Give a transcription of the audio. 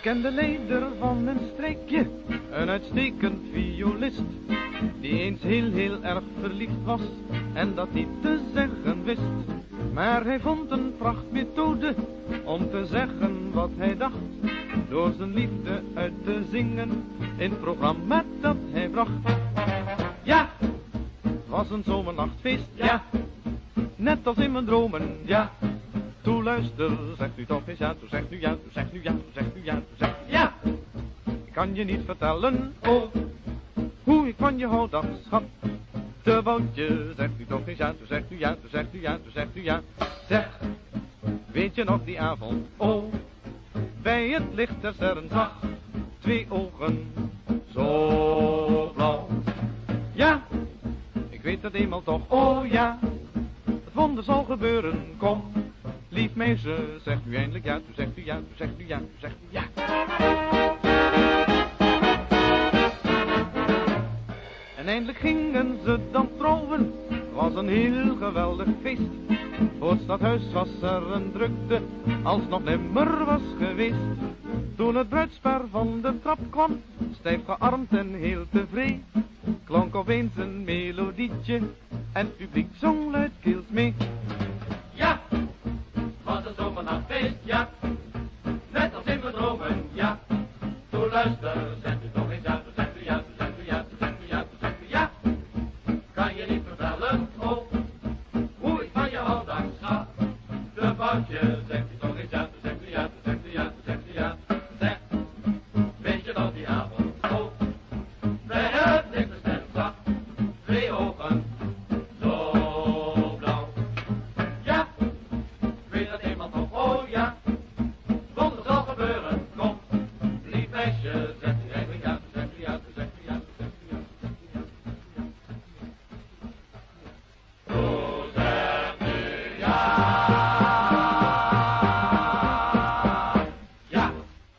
ken de leider van een streekje, een uitstekend violist, die eens heel erg verliefd was en dat niet te zeggen wist. Maar hij vond een prachtmethode om te zeggen wat hij dacht, door zijn liefde uit te zingen in het programma dat hij bracht. Ja, het was een zomernachtfeest, ja, net als in mijn dromen, ja. Toe luister, zegt u toch eens ja, toe zegt nu ja, toe zegt nu ja, toe zegt nu ja, toe zegt ja. Ik kan je niet vertellen, oh, hoe ik van je hou, dag schat. Te woudje, zegt u toch eens ja, toe zegt nu ja, toe zegt nu ja, toe zegt nu ja. Zeg, weet je nog die avond, oh, bij het licht der sterren zag, 2 ogen, zo blauw. Ja, ik weet het eenmaal toch, oh ja, het wonder zal gebeuren, kom. Lief meisje, zegt u eindelijk ja, toen zegt u ja, toen zegt u ja, toen zegt u ja. En eindelijk gingen ze dan trouwen, was een heel geweldig feest. Voor het stadhuis was er een drukte, als nog nimmer was geweest. Toen het bruidspaar van de trap kwam, stijf gearmd en heel tevreden, klonk opeens een melodietje en het publiek zong luidkeels mee. Ja, was een zomernachtfeest, ja, net als in mijn dromen, ja. Toe luister, zegt u toch eens ja, toe zegt u ja, toe zegt u ja, toe zegt u ja, toe zegt u ja. Kan je niet vertellen, oh, hoe ik van je hou, dag schat. De boutje, zegt u